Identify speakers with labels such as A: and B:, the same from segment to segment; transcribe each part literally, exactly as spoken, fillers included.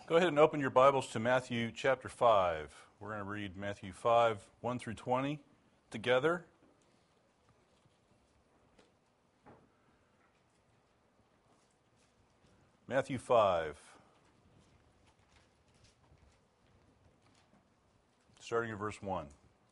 A: Go ahead and open your Bibles to Matthew chapter five. We're going to read Matthew five, one through twenty together. Matthew five, starting at verse one.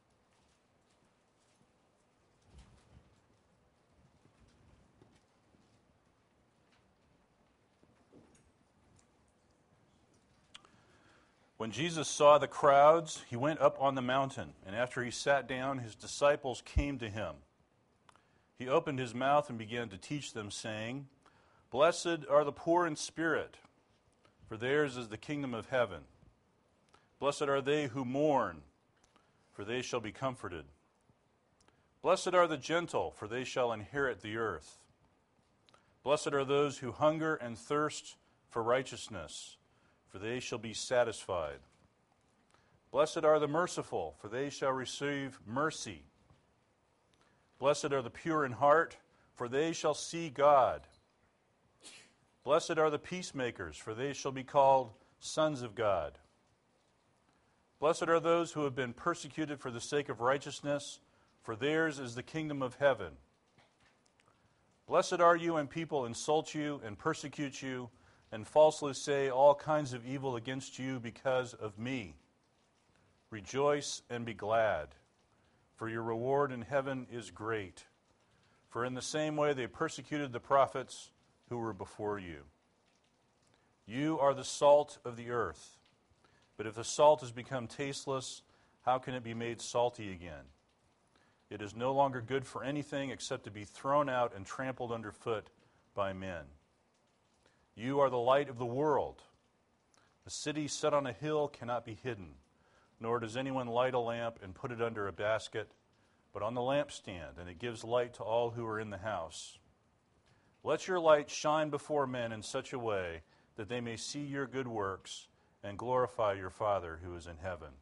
A: When Jesus saw the crowds, he went up on the mountain, and after he sat down, his disciples came to him. He opened his mouth and began to teach them, saying, "Blessed are the poor in spirit, for theirs is the kingdom of heaven. Blessed are they who mourn, for they shall be comforted. Blessed are the gentle, for they shall inherit the earth. Blessed are those who hunger and thirst for righteousness, for they shall be satisfied. Blessed are the merciful, for they shall receive mercy. Blessed are the pure in heart, for they shall see God. Blessed are the peacemakers, for they shall be called sons of God. Blessed are those who have been persecuted for the sake of righteousness, for theirs is the kingdom of heaven. Blessed are you when people insult you and persecute you, and falsely say all kinds of evil against you because of me. Rejoice and be glad, for your reward in heaven is great. For in the same way they persecuted the prophets who were before you. You are the salt of the earth. But if the salt has become tasteless, how can it be made salty again? It is no longer good for anything except to be thrown out and trampled underfoot by men. You are the light of the world. A city set on a hill cannot be hidden, nor does anyone light a lamp and put it under a basket, but on the lampstand, and it gives light to all who are in the house. Let your light shine before men in such a way that they may see your good works and glorify your Father who is in heaven.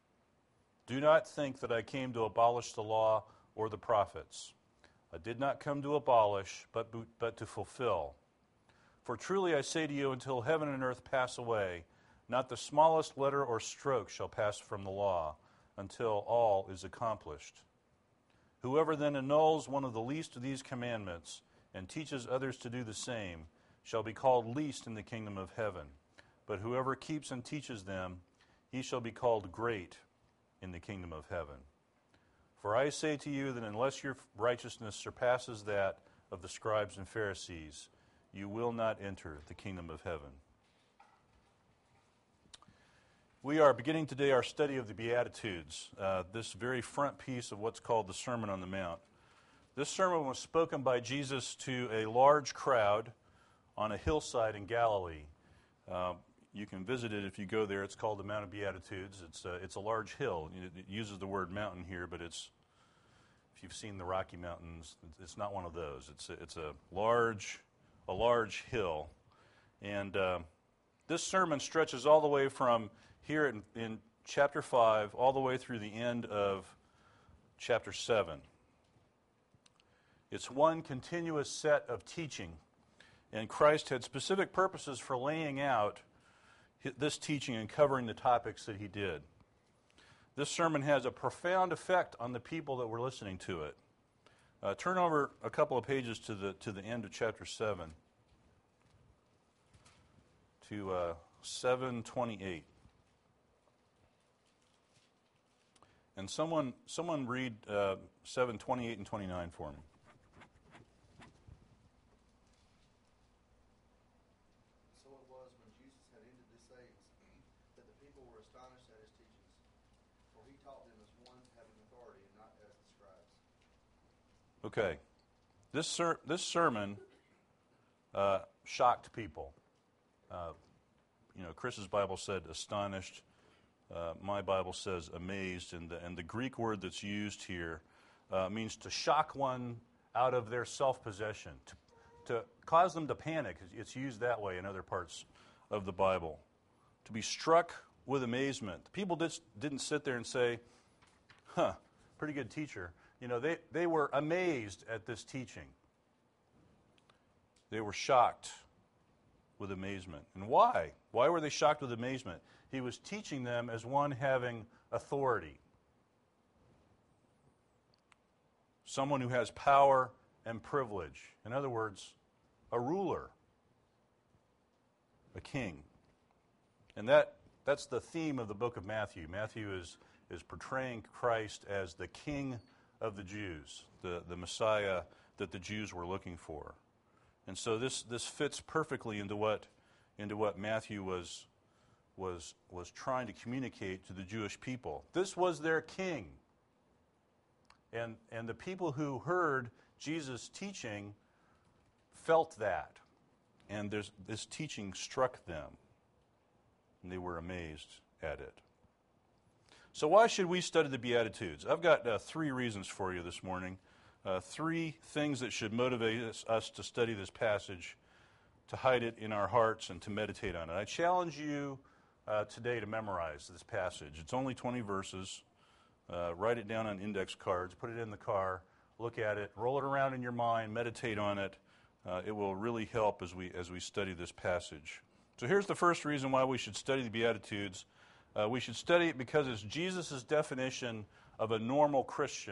A: Do not think that I came to abolish the law or the prophets. I did not come to abolish, but, but to fulfill. For truly I say to you, until heaven and earth pass away, not the smallest letter or stroke shall pass from the law, until all is accomplished. Whoever then annuls one of the least of these commandments and teaches others to do the same shall be called least in the kingdom of heaven. But whoever keeps and teaches them, he shall be called great in the kingdom of heaven. For I say to you that unless your righteousness surpasses that of the scribes and Pharisees, you will not enter the kingdom of heaven." We are beginning today our study of the Beatitudes, uh, this very front piece of what's called the Sermon on the Mount. This sermon was spoken by Jesus to a large crowd on a hillside in Galilee. Uh, you can visit it if you go there. It's called the Mount of Beatitudes. It's a, it's a large hill. It uses the word mountain here, but it's, if you've seen the Rocky Mountains, it's not one of those. It's a, it's a large... a large hill. And uh, this sermon stretches all the way from here in, in chapter five all the way through the end of chapter seven. It's one continuous set of teaching, and Christ had specific purposes for laying out this teaching and covering the topics that he did. This sermon has a profound effect on the people that were listening to it. Uh, turn over a couple of pages to the to the end of chapter seven, to uh, seven twenty-eight, and someone someone read uh, seven twenty-eight and twenty-nine for me.
B: So it was when Jesus had ended these sayings that the people were astonished at his teachings, for he taught them as one having authority and not as the scribes.
A: Okay, this ser- this sermon uh, shocked people. Uh, you know, Chris's Bible said astonished. Uh, my Bible says amazed, and the, and the Greek word that's used here uh, means to shock one out of their self-possession, to, to cause them to panic. It's used that way in other parts of the Bible. To be struck with amazement. People just didn't sit there and say, huh, pretty good teacher. You know, they, they were amazed at this teaching. They were shocked. with amazement. And why? Why were they shocked with amazement? He was teaching them as one having authority. Someone who has power and privilege. In other words, a ruler, a king. And that that's the theme of the book of Matthew. Matthew is, is portraying Christ as the King of the Jews, the, the Messiah that the Jews were looking for. And so this, this fits perfectly into what into what Matthew was was was trying to communicate to the Jewish people. This was their king. And and the people who heard Jesus' teaching felt that. And there's, this teaching struck them. And they were amazed at it. So why should we study the Beatitudes? I've got uh, three reasons for you this morning. Uh, three things that should motivate us, us to study this passage, to hide it in our hearts, and to meditate on it. I challenge you uh, today to memorize this passage. It's only twenty verses. Uh, write it down on index cards, put it in the car, look at it, roll it around in your mind, meditate on it. Uh, it will really help as we as we study this passage. So here's the first reason why we should study the Beatitudes. Uh, we should study it because it's Jesus' definition of a normal Christian.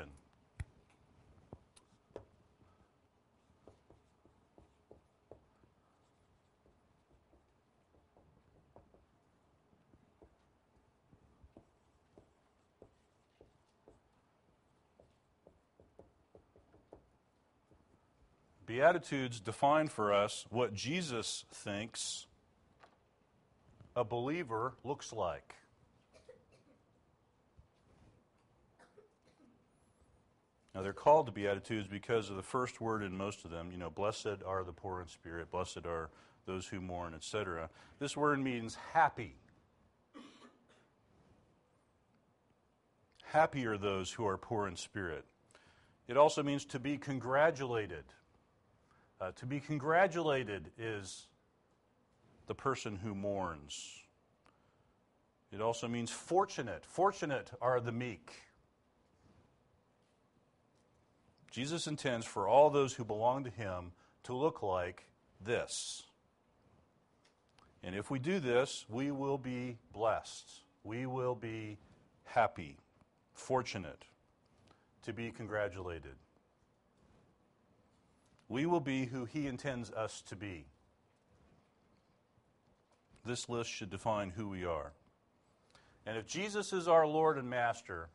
A: Beatitudes define for us what Jesus thinks a believer looks like. Now, they're called the Beatitudes because of the first word in most of them. You know, blessed are the poor in spirit, blessed are those who mourn, et cetera. This word means happy. Happy are those who are poor in spirit. It also means to be congratulated. Uh, to be congratulated is the person who mourns. It also means fortunate. Fortunate are the meek. Jesus intends for all those who belong to him to look like this. And if we do this, we will be blessed. We will be happy, fortunate, to be congratulated. We will be who he intends us to be. This list should define who we are. And if Jesus is our Lord and Master,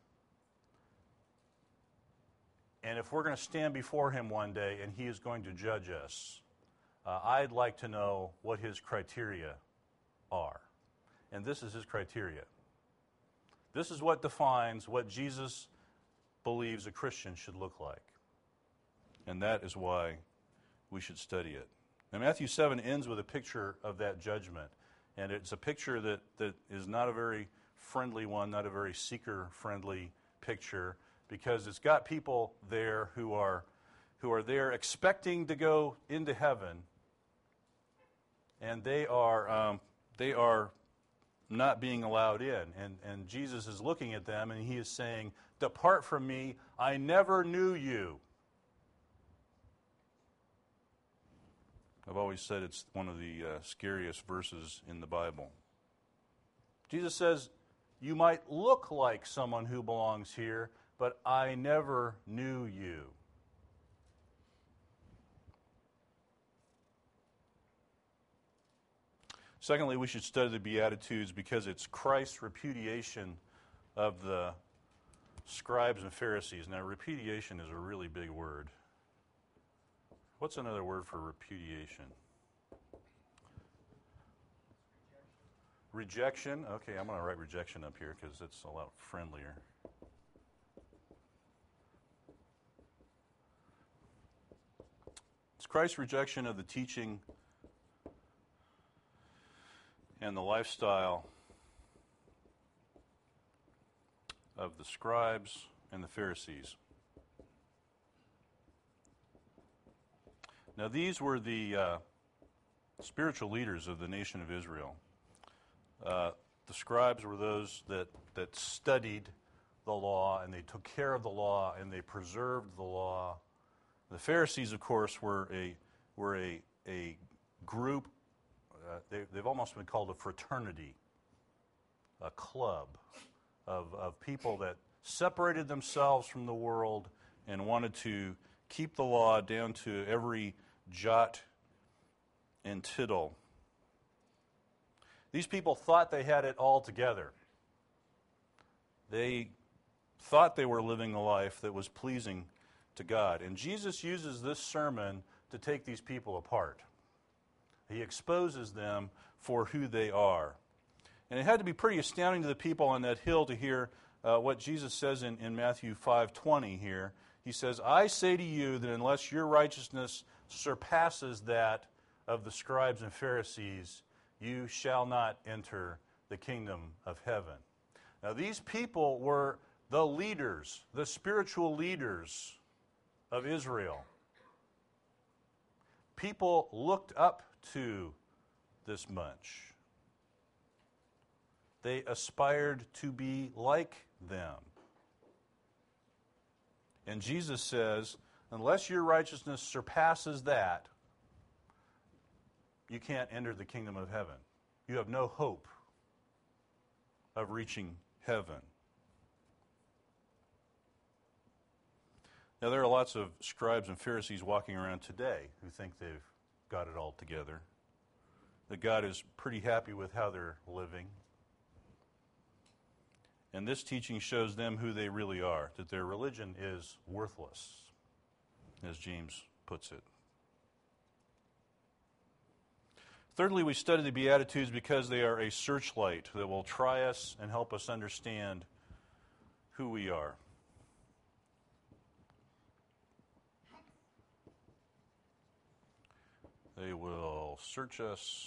A: and if we're going to stand before him one day and he is going to judge us, uh, I'd like to know what his criteria are. And this is his criteria. This is what defines what Jesus believes a Christian should look like. And that is why we should study it. Now, Matthew seven ends with a picture of that judgment. And it's a picture that, that is not a very friendly one, not a very seeker-friendly picture, because it's got people there who are who are there expecting to go into heaven, and they are um, they are not being allowed in. And, and Jesus is looking at them, and he is saying, "Depart from me, I never knew you." I've always said it's one of the uh, scariest verses in the Bible. Jesus says, you might look like someone who belongs here, but I never knew you. Secondly, we should study the Beatitudes because it's Christ's repudiation of the scribes and Pharisees. Now, repudiation is a really big word. What's another word for repudiation? Rejection. Okay, I'm going to write rejection up here because it's a lot friendlier. It's Christ's rejection of the teaching and the lifestyle of the scribes and the Pharisees. Now, these were the uh, spiritual leaders of the nation of Israel. Uh, the scribes were those that, that studied the law, and they took care of the law, and they preserved the law. The Pharisees, of course, were a were a a group uh, they, they've almost been called a fraternity, a club of, of people that separated themselves from the world and wanted to keep the law down to every jot and tittle. These people thought they had it all together. They thought they were living a life that was pleasing to God. And Jesus uses this sermon to take these people apart. He exposes them for who they are. And it had to be pretty astounding to the people on that hill to hear uh, what Jesus says in, in Matthew five twenty here. He says, I say to you that unless your righteousness surpasses that of the scribes and Pharisees, you shall not enter the kingdom of heaven. Now, these people were the leaders, the spiritual leaders of Israel. People looked up to this bunch. They aspired to be like them. And Jesus says, unless your righteousness surpasses that, you can't enter the kingdom of heaven. You have no hope of reaching heaven. Now, there are lots of scribes and Pharisees walking around today who think they've got it all together, that God is pretty happy with how they're living. And this teaching shows them who they really are, that their religion is worthless, as James puts it. Thirdly, we study the Beatitudes because they are a searchlight that will try us and help us understand who we are. They will search us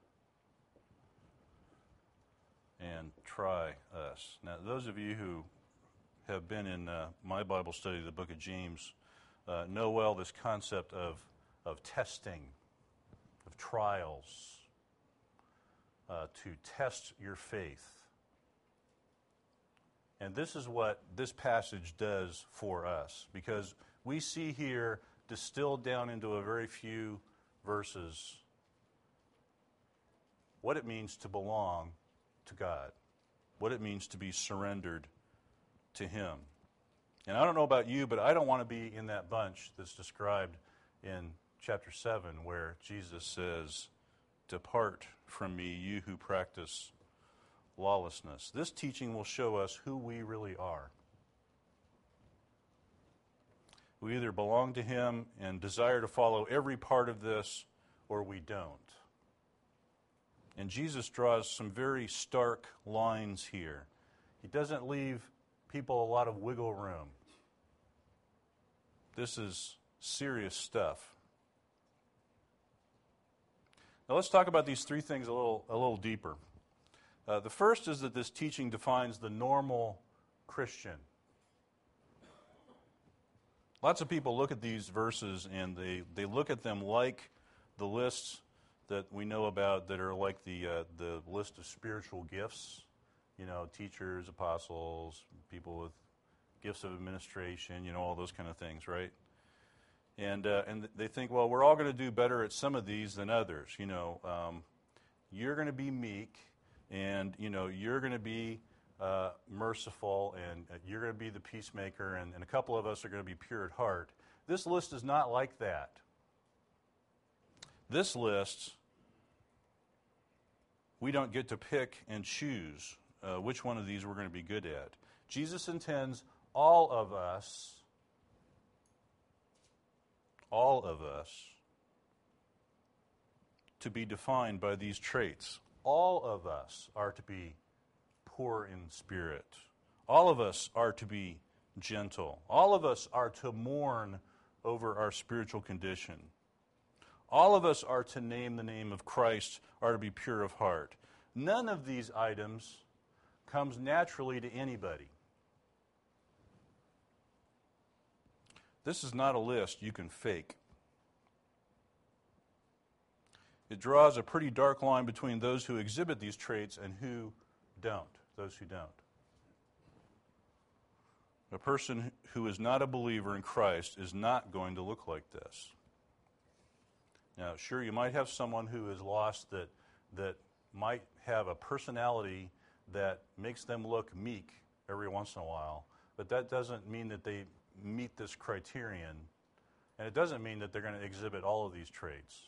A: and try us. Now, those of you who have been in uh, my Bible study, the book of James, uh, know well this concept of, of testing, of trials, uh, to test your faith. And this is what this passage does for us, because we see here distilled down into a very few verses what it means to belong to God, what it means to be surrendered to Him. And I don't know about you, but I don't want to be in that bunch that's described in chapter seven, where Jesus says, depart from me, you who practice lawlessness. This teaching will show us who we really are. We either belong to Him and desire to follow every part of this, or we don't. And Jesus draws some very stark lines here. He doesn't leave people a lot of wiggle room. This is serious stuff. Now let's talk about these three things a little, a little deeper. Uh, the first is that this teaching defines the normal Christian. Lots of people look at these verses and they, they look at them like the lists that we know about that are like the uh, the list of spiritual gifts. You know, teachers, apostles, people with gifts of administration, you know, all those kind of things, right? And uh, and they think, well, we're all going to do better at some of these than others. You know, um, you're going to be meek, and, you know, you're going to be uh, merciful, and uh, you're going to be the peacemaker, and, and a couple of us are going to be pure at heart. This list is not like that. This list, we don't get to pick and choose uh, which one of these we're going to be good at. Jesus intends all of us, all of us, to be defined by these traits. All of us are to be poor in spirit. All of us are to be gentle. All of us are to mourn over our spiritual condition. All of us are to name the name of Christ, are to be pure of heart. None of these items comes naturally to anybody. This is not a list you can fake. It draws a pretty dark line between those who exhibit these traits and who don't, those who don't. A person who is not a believer in Christ is not going to look like this. Now, sure, you might have someone who is lost that that might have a personality that makes them look meek every once in a while, but that doesn't mean that they meet this criterion, and it doesn't mean that they're going to exhibit all of these traits.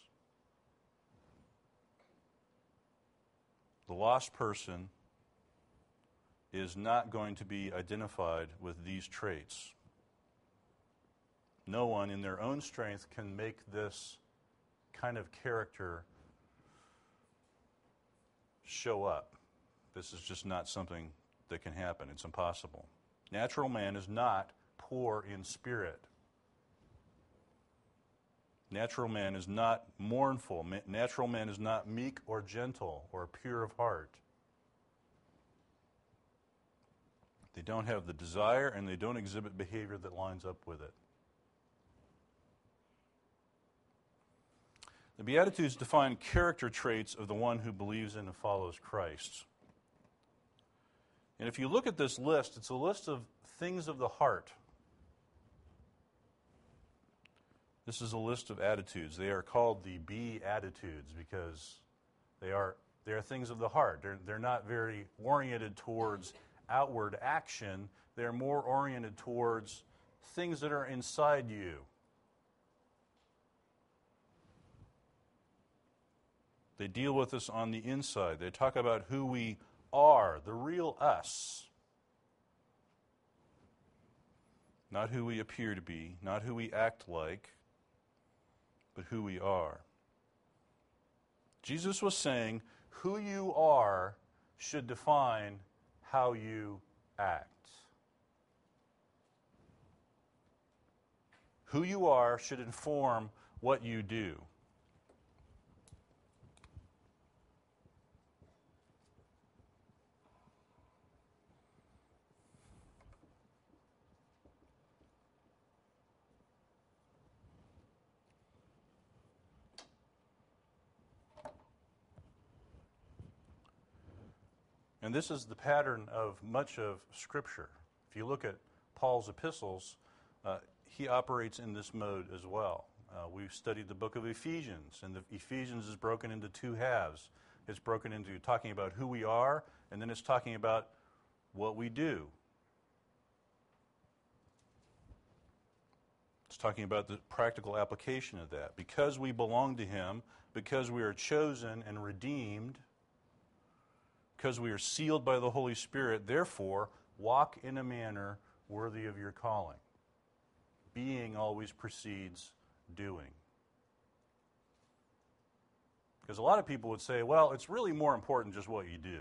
A: The lost person is not going to be identified with these traits. No one in their own strength can make this kind of character show up. This is just not something that can happen. It's impossible. Natural man is not poor in spirit. Natural man is not mournful. Natural man is not meek or gentle or pure of heart. They don't have the desire, and they don't exhibit behavior that lines up with it. The Beatitudes define character traits of the one who believes in and follows Christ. And if you look at this list, it's a list of things of the heart. This is a list of attitudes. They are called the Beatitudes because they are they are things of the heart. They're, they're not very oriented towards outward action. They're more oriented towards things that are inside you. They deal with us on the inside. They talk about who we are, the real us. Not who we appear to be, not who we act like, but who we are. Jesus was saying, who you are should define how you act. Who you are should inform what you do. And this is the pattern of much of Scripture. If you look at Paul's epistles, uh, he operates in this mode as well. Uh, we've studied the book of Ephesians, and the Ephesians is broken into two halves. It's broken into talking about who we are, and then it's talking about what we do. It's talking about the practical application of that. Because we belong to Him, because we are chosen and redeemed, because we are sealed by the Holy Spirit, therefore, walk in a manner worthy of your calling. Being always precedes doing. Because a lot of people would say, well, it's really more important just what you do.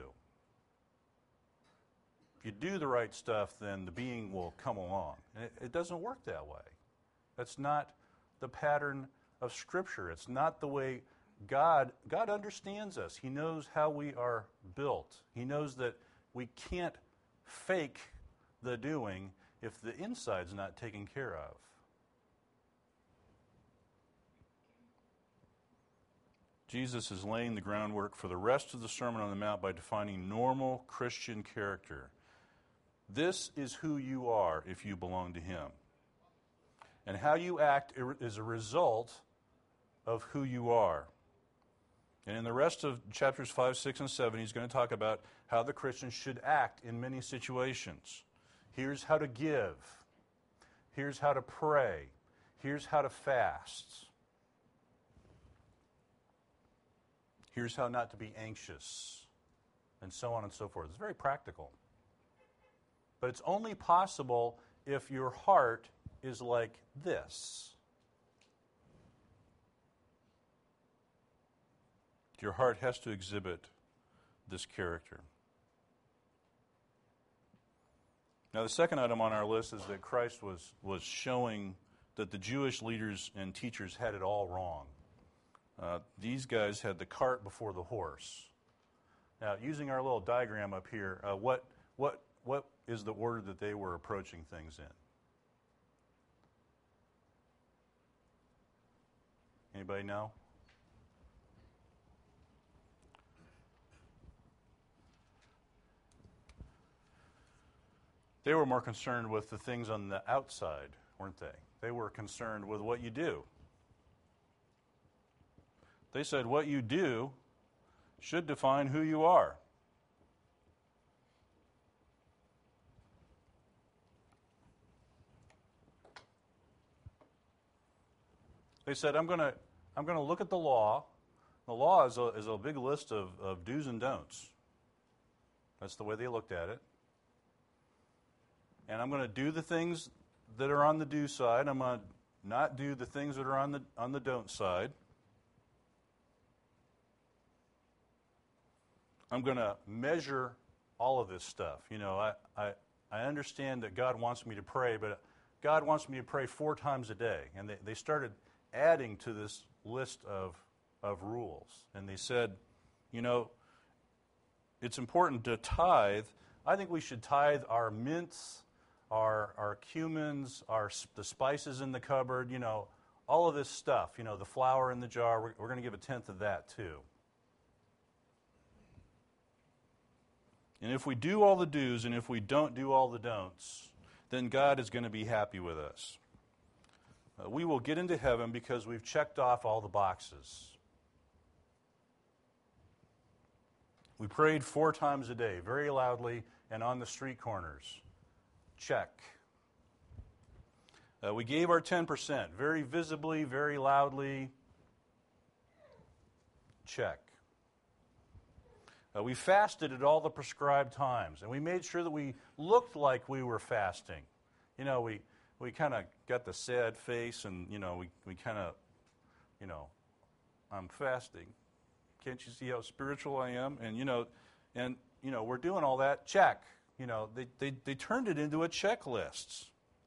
A: If you do the right stuff, then the being will come along. And it, it doesn't work that way. That's not the pattern of Scripture. It's not the way God, God understands us. He knows how we are built. He knows that we can't fake the doing if the inside's not taken care of. Jesus is laying the groundwork for the rest of the Sermon on the Mount by defining normal Christian character. This is who you are if you belong to Him. And how you act is a result of who you are. And in the rest of chapters five, six, and seven, he's going to talk about how the Christian should act in many situations. Here's how to give. Here's how to pray. Here's how to fast. Here's how not to be anxious, and so on and so forth. It's very practical. But it's only possible if your heart is like this. Your heart has to exhibit this character. Now, the second item on our list is that Christ was, was showing that the Jewish leaders and teachers had it all wrong. Uh, these guys had the cart before the horse. Now, using our little diagram up here, uh, what what what is the order that they were approaching things in? Anybody know? They were more concerned with the things on the outside, weren't they? They were concerned with what you do. They said what you do should define who you are. They said, I'm going to I'm going to look at the law. The law is a, is a big list of, of do's and don'ts. That's the way they looked at it. And I'm going to do the things that are on the do side. I'm going to not do the things that are on the on the don't side. I'm going to measure all of this stuff. You know, I, I, I understand that God wants me to pray, but God wants me to pray four times a day. And they, they started adding to this list of, of rules. And they said, you know, it's important to tithe. I think we should tithe our mints, our our cumins, our the spices in the cupboard, you know, all of this stuff. You know, the flour in the jar, we're, we're going to give a tenth of that too. And if we do all the do's and if we don't do all the don'ts, then God is going to be happy with us. Uh, we will get into heaven because we've checked off all the boxes. We prayed four times a day, very loudly and on the street corners. Check. Uh, we gave our ten percent, very visibly, very loudly. Check. Uh, we fasted at all the prescribed times, and we made sure that we looked like we were fasting. You know, we, we kind of got the sad face, and, you know, we, we kind of, you know, I'm fasting. Can't you see how spiritual I am? And, you know, and, you know, we're doing all that. Check. You know, they, they, they turned it into a checklist.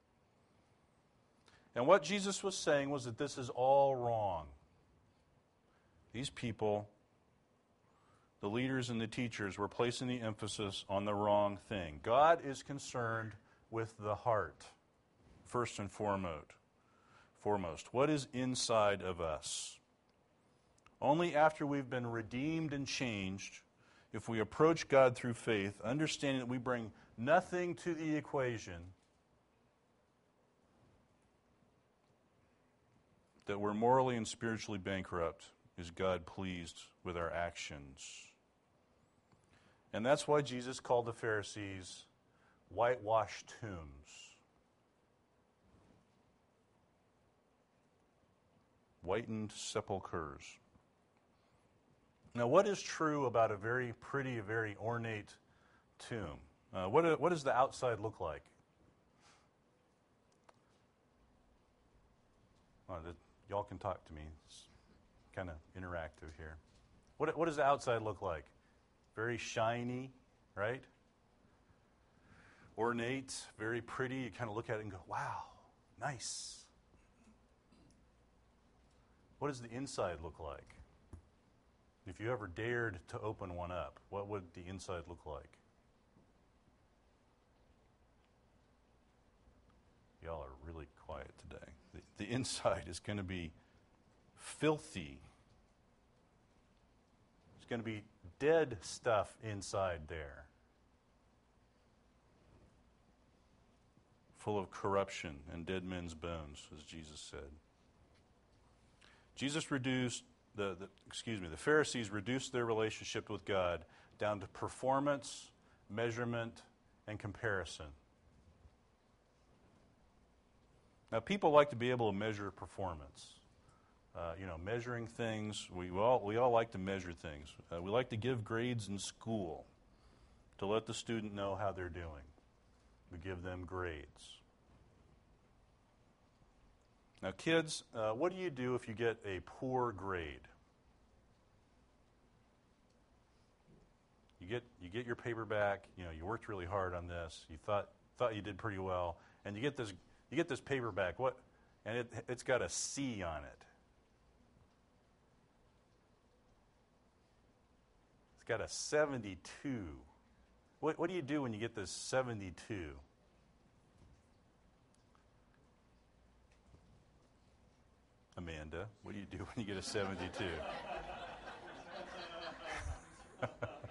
A: And what Jesus was saying was that this is all wrong. These people, the leaders and the teachers, were placing the emphasis on the wrong thing. God is concerned with the heart, first and foremost. Foremost, what is inside of us? Only after we've been redeemed and changed, if we approach God through faith, understanding that we bring nothing to the equation, that we're morally and spiritually bankrupt, is God pleased with our actions? And that's why Jesus called the Pharisees whitewashed tombs. Whitened sepulchres. Now, what is true about a very pretty, very ornate tomb? Uh, what, what does the outside look like? Well, the, y'all can talk to me. It's kind of interactive here. What, what does the outside look like? Very shiny, right? Ornate, very pretty. You kind of look at it and go, wow, nice. What does the inside look like? If you ever dared to open one up, what would the inside look like? Y'all are really quiet today. The, the inside is going to be filthy. There's going to be dead stuff inside there. Full of corruption and dead men's bones, as Jesus said. Jesus reduced The, the, excuse me, the Pharisees reduced their relationship with God down to performance, measurement, and comparison. Now, people like to be able to measure performance. Uh, you know, measuring things, we all, we all like to measure things. Uh, we like to give grades in school to let the student know how they're doing. We give them grades. Now, kids, uh, what do you do if you get a poor grade? You get you get your paper back. You know, you worked really hard on this. You thought thought you did pretty well, and you get this you get this paper back. What? And it it's got a C on it. It's got a seventy-two. What what do you do when you get this seventy-two? Amanda, what do you do when you get a seventy-two?
C: I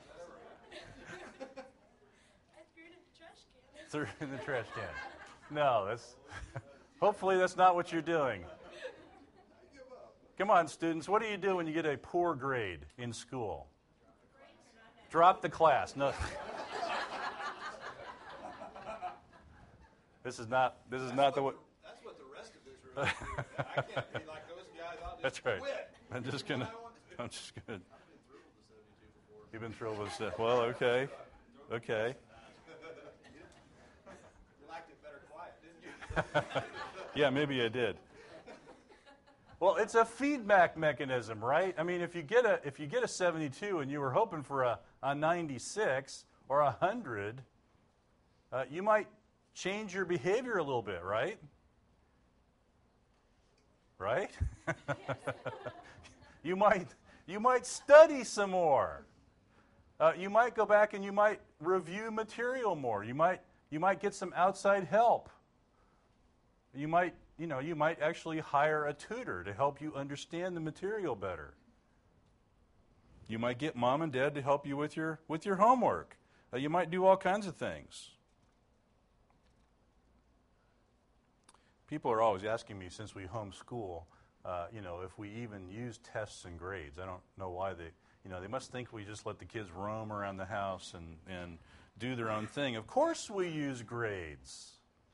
C: threw it in the trash can.
A: Threw it in the trash can. No, that's hopefully that's not what you're doing. Come on, students, what do you do when you get a poor grade in school? Drop the class. No. This is not. This is not the way.
B: That's what the rest of Israel is doing. I can't be like those guys. I'll just
A: That's right.
B: quit.
A: I'm just gonna. I'm just gonna.
B: I've been thrilled with the seventy-two before.
A: You've been thrilled with that. Well, okay, okay.
B: You liked it better quiet, didn't you?
A: Yeah, maybe I did. Well, it's a feedback mechanism, right? I mean, if you get a if you get a seventy-two and you were hoping for a, a ninety-six or a hundred, uh, you might change your behavior a little bit, right? Right? you might you might study some more. Uh, you might go back and you might review material more. You might you might get some outside help. You might you know you might actually hire a tutor to help you understand the material better. You might get mom and dad to help you with your with your homework. Uh, you might do all kinds of things. People are always asking me, since we homeschool, uh, you know, if we even use tests and grades. I don't know why they, you know, they must think we just let the kids roam around the house and, and do their own thing. Of course we use grades.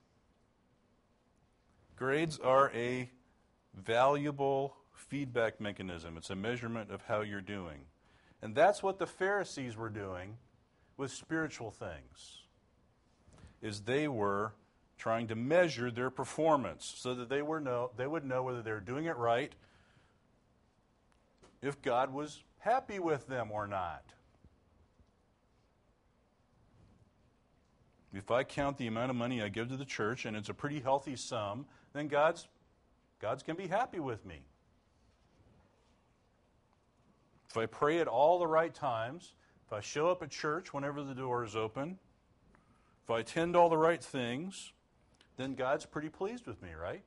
A: Grades are a valuable feedback mechanism. It's a measurement of how you're doing. And that's what the Pharisees were doing with spiritual things, is they were trying to measure their performance so that they were know they would know whether they were doing it right, if God was happy with them or not. If I count the amount of money I give to the church and it's a pretty healthy sum, then God's God's going to be happy with me. If I pray at all the right times, if I show up at church whenever the door is open, if I attend all the right things, then God's pretty pleased with me, right?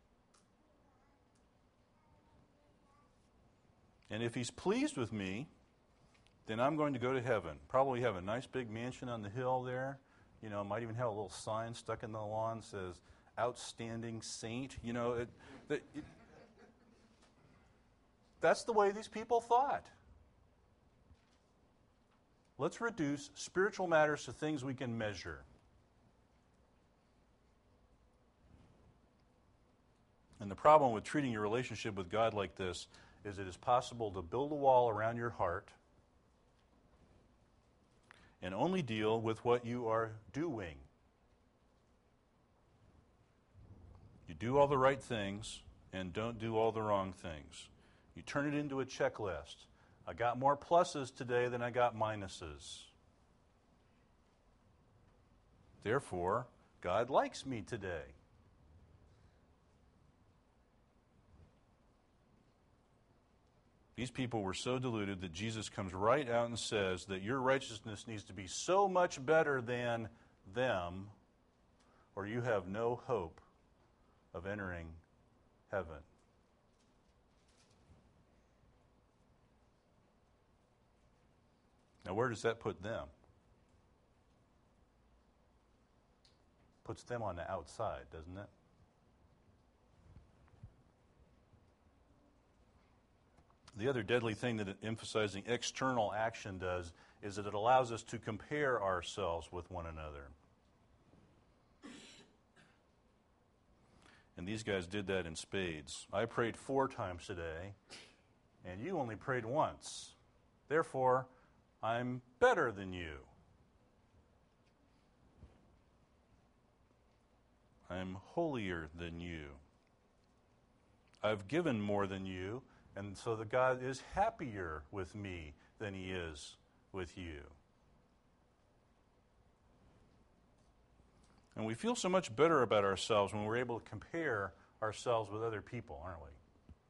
A: And if he's pleased with me, then I'm going to go to heaven. Probably have a nice big mansion on the hill there. You know, might even have a little sign stuck in the lawn that says, outstanding saint. You know, it, it, it, that's the way these people thought. Let's reduce spiritual matters to things we can measure. And the problem with treating your relationship with God like this is it is possible to build a wall around your heart and only deal with what you are doing. You do all the right things and don't do all the wrong things. You turn it into a checklist. I got more pluses today than I got minuses. Therefore, God likes me today. These people were so deluded that Jesus comes right out and says that your righteousness needs to be so much better than them, or you have no hope of entering heaven. Now, where does that put them? Puts them on the outside, doesn't it? The other deadly thing that emphasizing external action does is that it allows us to compare ourselves with one another. And these guys did that in spades. I prayed four times today, and you only prayed once. Therefore, I'm better than you. I'm holier than you. I've given more than you. And so that God is happier with me than he is with you. And we feel so much better about ourselves when we're able to compare ourselves with other people, aren't we?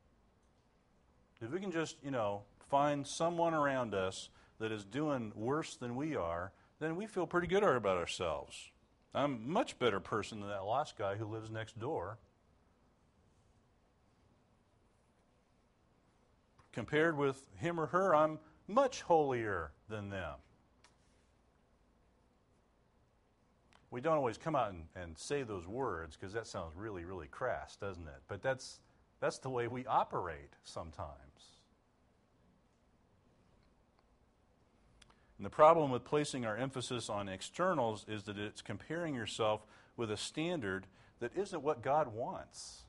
A: If we can just, you know, find someone around us that is doing worse than we are, then we feel pretty good about ourselves. I'm a much better person than that lost guy who lives next door. Compared with him or her, I'm much holier than them. We don't always come out and, and say those words because that sounds really, really crass, doesn't it? But that's that's the way we operate sometimes. And the problem with placing our emphasis on externals is that it's comparing yourself with a standard that isn't what God wants.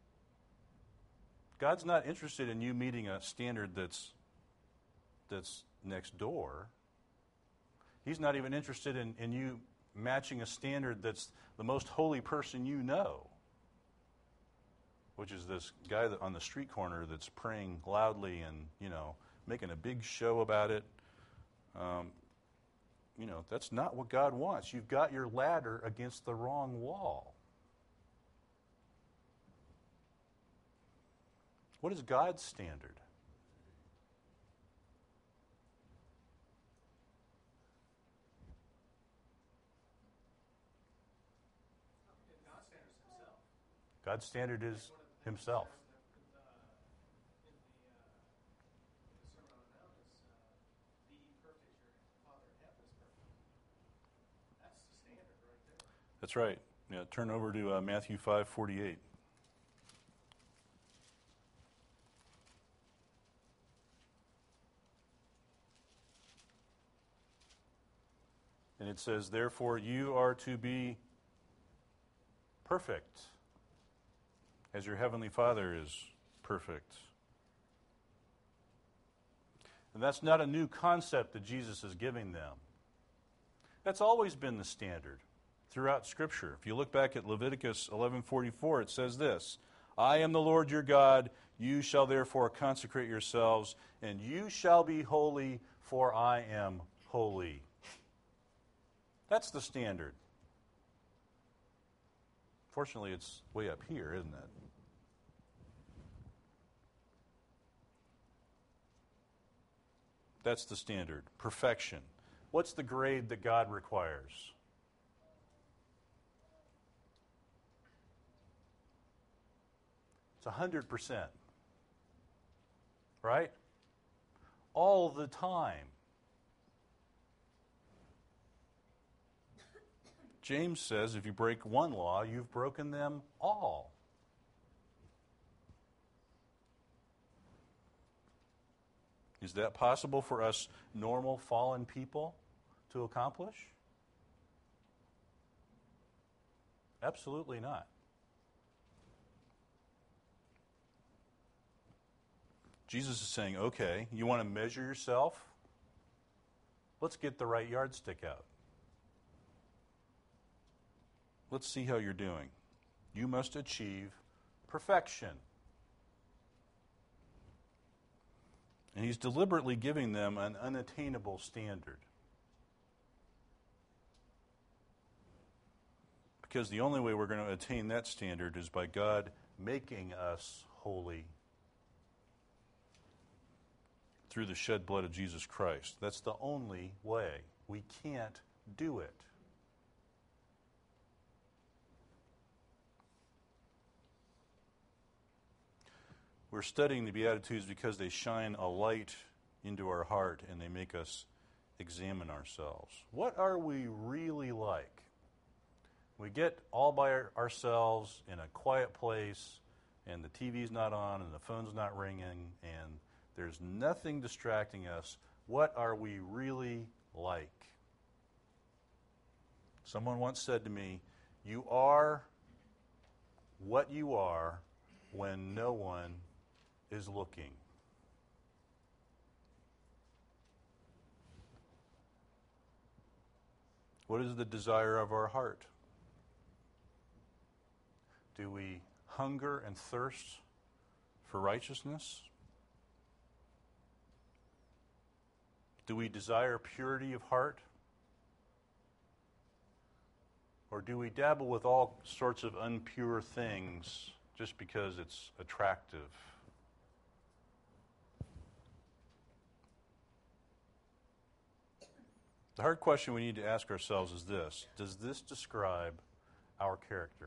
A: God's not interested in you meeting a standard that's that's next door. He's not even interested in, in you matching a standard that's the most holy person you know, which is this guy that on the street corner that's praying loudly and, you know, making a big show about it. Um, you know, that's not what God wants. You've got your ladder against the wrong wall. What is God's standard? God's standard is himself. That's right. Yeah, turn over to uh, Matthew five forty-eight. And it says, therefore you are to be perfect, as your heavenly Father is perfect. And that's not a new concept that Jesus is giving them. That's always been the standard throughout Scripture. If you look back at Leviticus eleven forty-four, it says this, I am the Lord your God, you shall therefore consecrate yourselves, and you shall be holy, for I am holy. That's the standard. Fortunately, it's way up here, isn't it? That's the standard. Perfection. What's the grade that God requires? It's one hundred percent. Right? All the time. James says if you break one law, you've broken them all. Is that possible for us normal fallen people to accomplish? Absolutely not. Jesus is saying, okay, you want to measure yourself? Let's get the right yardstick out. Let's see how you're doing. You must achieve perfection. And he's deliberately giving them an unattainable standard. Because the only way we're going to attain that standard is by God making us holy through the shed blood of Jesus Christ. That's the only way. We can't do it. We're studying the Beatitudes because they shine a light into our heart and they make us examine ourselves. What are we really like? We get all by our, ourselves in a quiet place and the T V's not on and the phone's not ringing and there's nothing distracting us. What are we really like? Someone once said to me, you are what you are when no one is looking. What is the desire of our heart? Do we hunger and thirst for righteousness? Do we desire purity of heart? Or do we dabble with all sorts of impure things just because it's attractive? The hard question we need to ask ourselves is this: does this describe our character?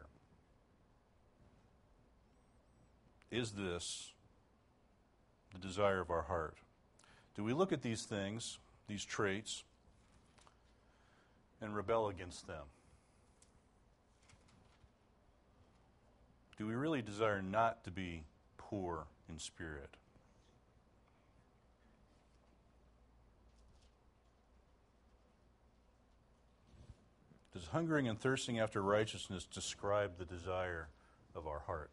A: Is this the desire of our heart? Do we look at these things, these traits, and rebel against them? Do we really desire not to be poor in spirit? Does hungering and thirsting after righteousness describe the desire of our heart?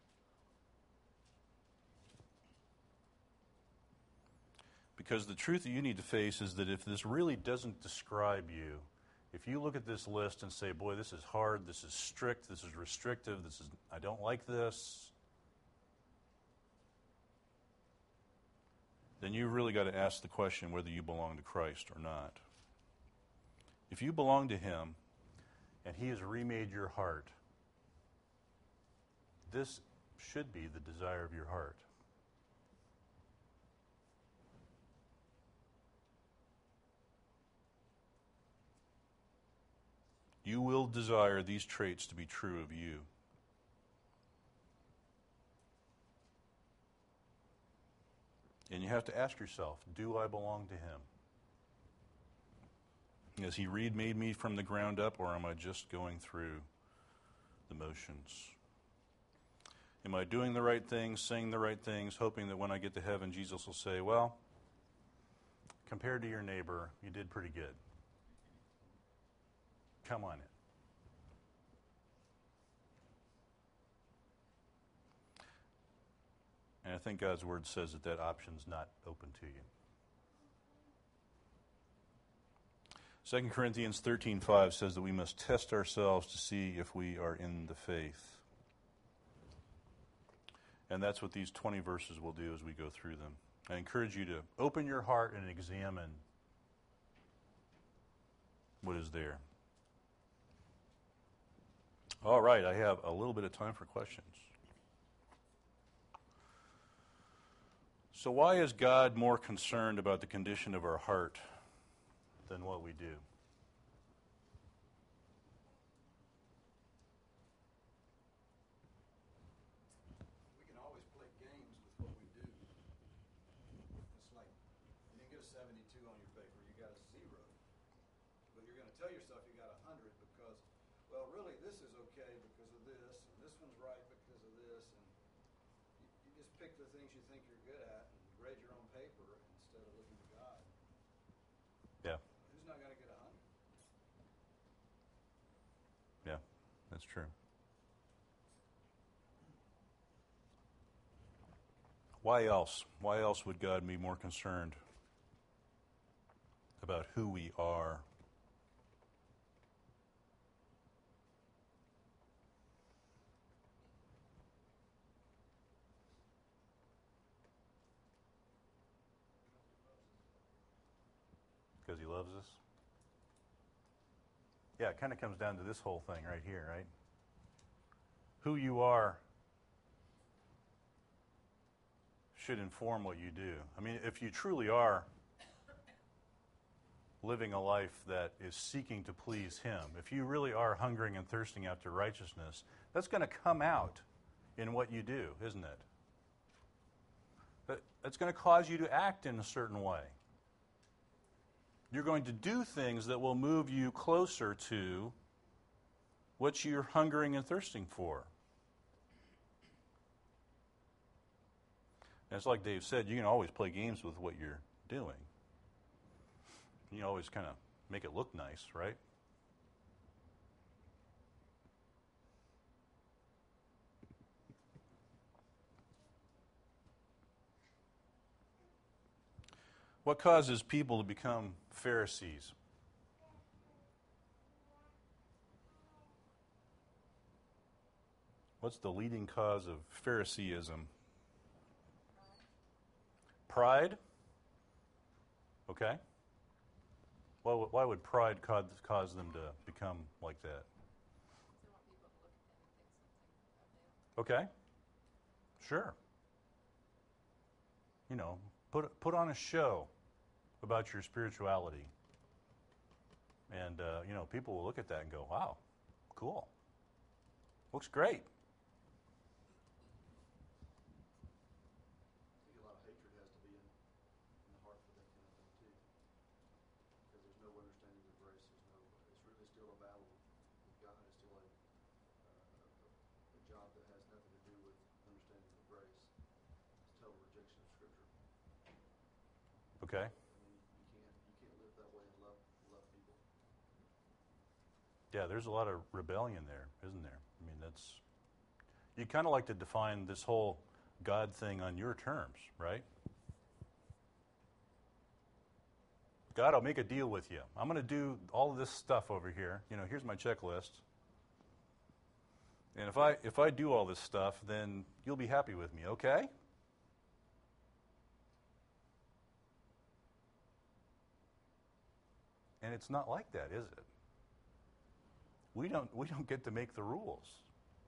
A: Because the truth that you need to face is that if this really doesn't describe you, if you look at this list and say, boy, this is hard, this is strict, this is restrictive, this is I don't like this, then you really got to ask the question whether you belong to Christ or not. If you belong to Him and He has remade your heart, this should be the desire of your heart. You will desire these traits to be true of you. And you have to ask yourself, do I belong to Him? Has He remade me from the ground up, or am I just going through the motions? Am I doing the right things, saying the right things, hoping that when I get to heaven, Jesus will say, well, compared to your neighbor, you did pretty good. Come on in. And I think God's Word says that that option's not open to you. Second Corinthians thirteen five says that we must test ourselves to see if we are in the faith. And that's what these twenty verses will do as we go through them. I encourage you to open your heart and examine what is there. All right, I have a little bit of time for questions. So why is God more concerned about the condition of our heart than what we do?
B: We can always play games with what we do. It's like you didn't get a seventy-two on your paper, you got a zero. But you're going to tell yourself you got a one hundred because, well, really this is okay because of this, and this one's right because of this, and you, you just pick the things you think you're good at and grade your own paper instead of looking to God.
A: Yeah.
B: Who's not going to get a one hundred?
A: Yeah, that's true. Why else? Why else would God be more concerned about who we are? Because He loves us? Yeah, it kind of comes down to this whole thing right here, right? Who you are should inform what you do. I mean, if you truly are living a life that is seeking to please Him, if you really are hungering and thirsting after righteousness, that's going to come out in what you do, isn't it? That- That's going to cause you to act in a certain way. You're going to do things that will move you closer to what you're hungering and thirsting for. And it's like Dave said, you can always play games with what you're doing. You can always kind of make it look nice, right? What causes people to become Pharisees? What's the leading cause of Phariseeism? Pride? Okay. Why, would- why would pride cause, cause them to become like that?
C: They want people to look at them and think something of them.
A: Okay. Sure. You know, put put on a show about your spirituality. And, uh, you know, people will look at that and go, wow, cool. Looks great.
B: I think a lot of hatred has to be in, in the heart for that kind of thing too. Because there's no understanding of grace. There's no. It's really still a battle with God. It's still a, uh, a, a job that has nothing to do with understanding of grace. It's total rejection of Scripture.
A: Okay.
B: I mean, you can't you can't live that way and love love people.
A: Yeah, there's a lot of rebellion there, isn't there? I mean, that's, you kind of like to define this whole God thing on your terms, right? God, I'll make a deal with you. I'm going to do all of this stuff over here. You know, here's my checklist. And if I if I do all this stuff, then you'll be happy with me, okay? And it's not like that, is it? We don't we don't get to make the rules.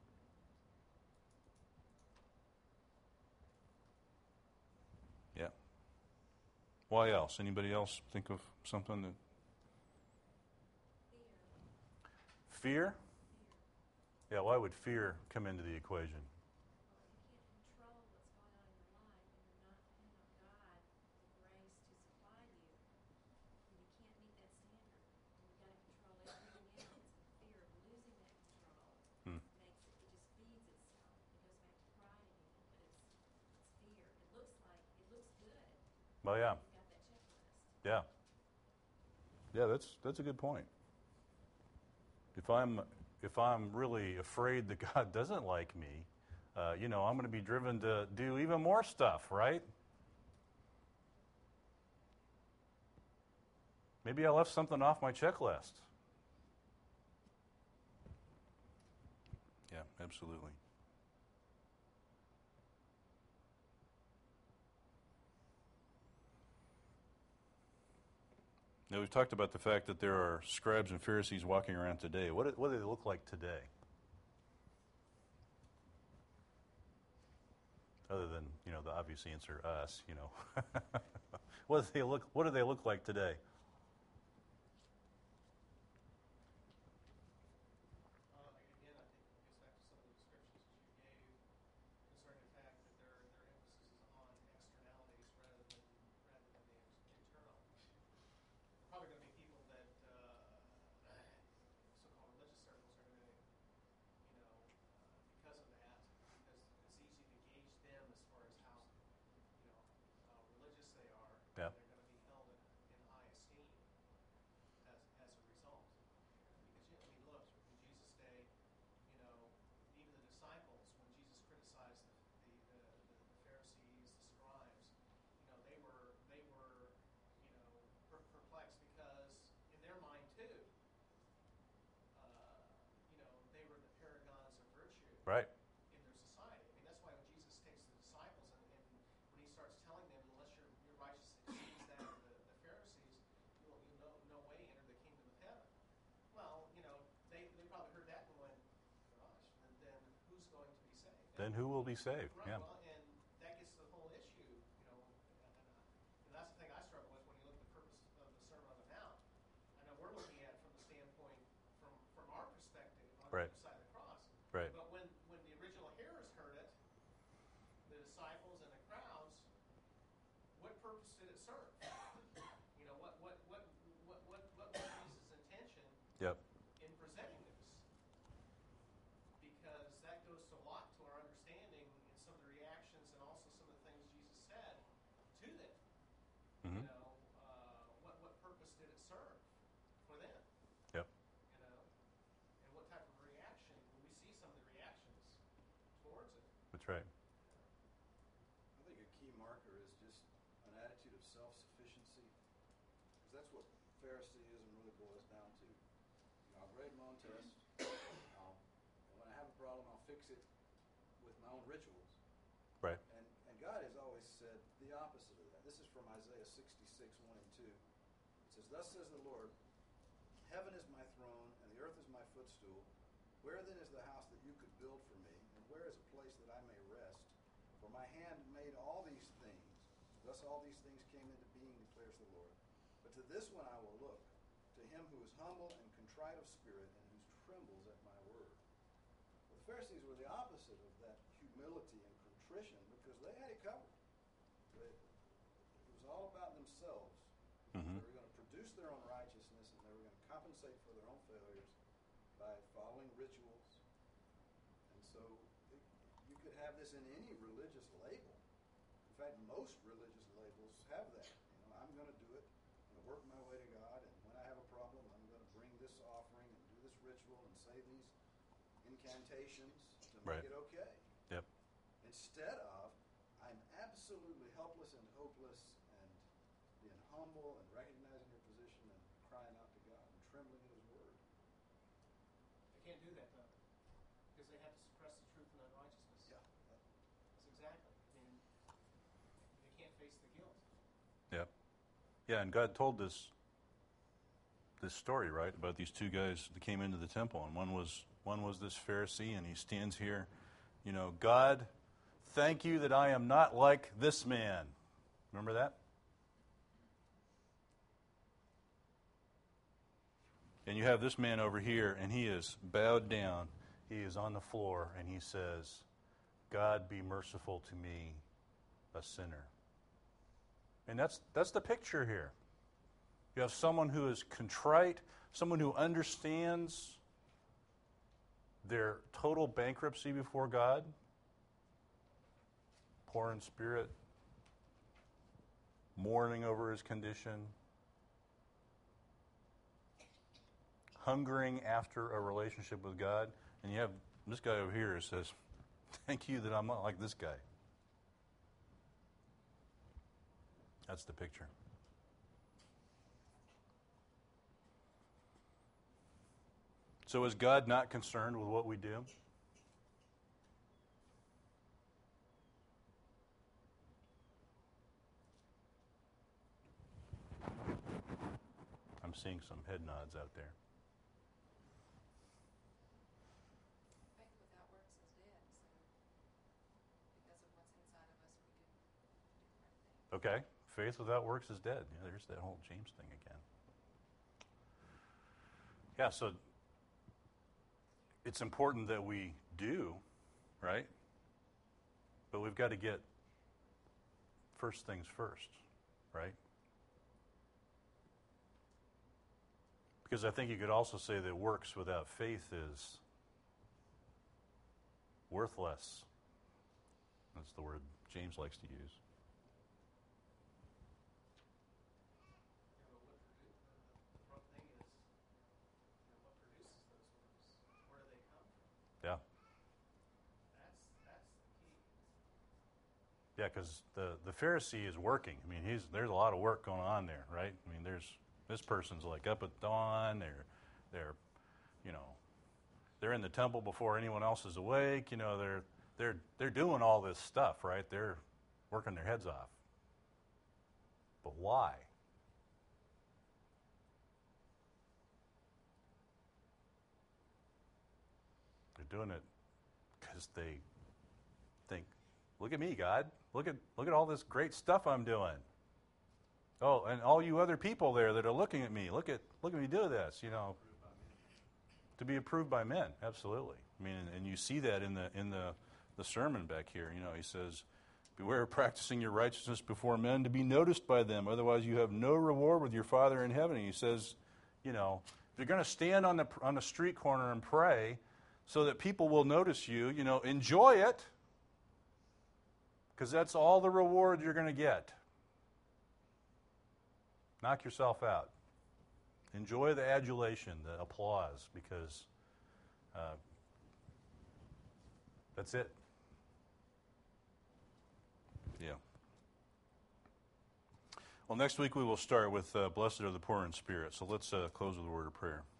A: Yeah. Why else? Anybody else think of something that
D: Fear.
A: fear? Yeah, why would fear come into the equation?
D: Well, you can't control what's going on in your life, and you're not depending on God, the grace to supply you. And you can't meet that standard. And you've got to control everything else. And fear of losing that control
A: Hmm.
D: makes it, it just feeds itself. It goes back to pride again, but it's it's fear. It looks like it looks good.
A: Well, yeah.
D: You've got that checklist.
A: Yeah. Yeah, that's that's a good point. If I'm if I'm really afraid that God doesn't like me, uh, you know, I'm going to be driven to do even more stuff, right? Maybe I left something off my checklist. Yeah, absolutely. Now, we've talked about the fact that there are scribes and Pharisees walking around today. What do, what do they look like today? Other than, you know, the obvious answer, us, you know. what do they look what do they look like today?
E: Uh, again, I think it goes back to some of the descriptions that you gave concerning the fact that their their emphasis is on externalities rather than rather than the ex- internal. They're probably going to be people that uh, so-called religious circles are going to, you know, uh, because of that, because it's easy to gauge them as far as how, you know, uh, religious they are.
A: Yeah.
E: They're going to be held in, in high esteem as as a result. Because you know, I mean, look, in Jesus' day, you know, even the disciples, when Jesus criticized the the, the, the Pharisees, the scribes, you know, they were they were, you know, per- perplexed because in their mind too, uh, you know, they were the paragons of virtue
A: Right.
E: in their society. I mean, that's why when Jesus takes the disciples and, and when he starts telling them, unless your your righteousness exceeds that of the, the Pharisees, you will you no no way enter the kingdom of heaven. Well, you know, they, they probably heard that and went, gosh, then, then who's going to be saved?
A: Then who will be saved?
E: Right,
A: Yeah.
E: well, and that gets to the whole issue, you know, and, and, and that's the thing I struggle with when you look at the purpose of the Sermon on the Mount. I know we're looking at it from the standpoint, from, from our perspective, on
A: Right.
E: the other side of the cross.
A: Right.
E: But when, when the original hearers heard it, the disciples and the crowds, what purpose did it serve? You know, what what what what what, what was Jesus' intention
A: Yep.
E: in presenting this? Because that goes a lot to our understanding in some of the reactions and also some of the things Jesus said to them.
A: Mhm.
E: You know, uh, what what purpose did it serve for them?
A: Yep.
E: You know, and what type of reaction? We see some of the reactions towards it.
A: That's right.
B: I think a key marker is just an attitude of self-sufficiency, because that's what Phariseeism really boils down to. You know, I'll grade my own test, um, and when I have a problem, I'll fix it with my own rituals.
A: Right.
B: And, and God has always said the opposite of that. This is from Isaiah sixty-six, one and two. It says, "Thus says the Lord, heaven is my throne, and the earth is my footstool. Where then is the house that you could build for me? And where is a place that I may rest? For my hand made all these things. Thus all these things came into being, declares the Lord. But to this one I will look, to him who is humble and contrite of spirit, and who trembles at my word." Well, the Pharisees were the opposite of that humility and contrition, because they had it covered. They, it was all about themselves.
A: Mhm.
B: They were going to produce their own righteousness, and they were going to compensate for their own failures by following rituals. And so it, you could have this in any religious label. In fact, most religious labels have that. You know, I'm going to do it. I'm going to work my way to God, and when I have a problem, I'm going to bring this offering and do this ritual. ritual and say these incantations to make
A: Right.
B: it okay.
A: Yep.
B: Instead of, I'm absolutely helpless and hopeless and being humble and recognizing your position and crying out to God and trembling at His word.
E: They can't do that, though, because they have to suppress the truth and unrighteousness.
B: Yeah.
E: That's exactly. I mean, they can't face the guilt.
A: Yep. Yeah, and God told this this story, right, about these two guys that came into the temple, and one was one was this Pharisee, and he stands here, you know, God, thank you that I am not like this man. Remember that? And you have this man over here, and he is bowed down. He is on the floor, and he says, God, be merciful to me, a sinner. And that's that's the picture here. You have someone who is contrite, someone who understands their total bankruptcy before God, poor in spirit, mourning over his condition, hungering after a relationship with God. And you have this guy over here who says, thank you that I'm not like this guy. That's the picture. So is God not concerned with what we do? I'm seeing some head nods out there.
C: Faith without works is dead, so because of what's inside of us, we do different things.
A: Okay, faith without works is dead. Yeah, there's that whole James thing again. Yeah, so it's important that we do, right? But we've got to get first things first, right? Because I think you could also say that works without faith is worthless. That's the word James likes to use.
E: You know, what produ- the, the wrong thing is, you know, what produces those works? Where do they come from?
A: Yeah.
E: That's that's the key.
A: Yeah, because the, the Pharisee is working. I mean, he's there's a lot of work going on there, right? I mean, there's this person's like up at dawn. They're they're, you know, they're in the temple before anyone else is awake. You know, they're they're they're doing all this stuff, right? They're working their heads off. But why? They're doing it because they think, look at me, God. Look at look at all this great stuff I'm doing. Oh, and all you other people there that are looking at me, look at look at me do this, you know. To be approved by men, absolutely. I mean, and, and you see that in the in the, the sermon back here. You know, he says, beware of practicing your righteousness before men to be noticed by them, otherwise you have no reward with your Father in heaven. And he says, you know, if you're going to stand on the on a street corner and pray so that people will notice you, you know, enjoy it, because that's all the reward you're going to get. Knock yourself out. Enjoy the adulation, the applause, because uh, that's it. Yeah. Well, next week we will start with uh, Blessed are the poor in spirit. So let's uh, close with a word of prayer.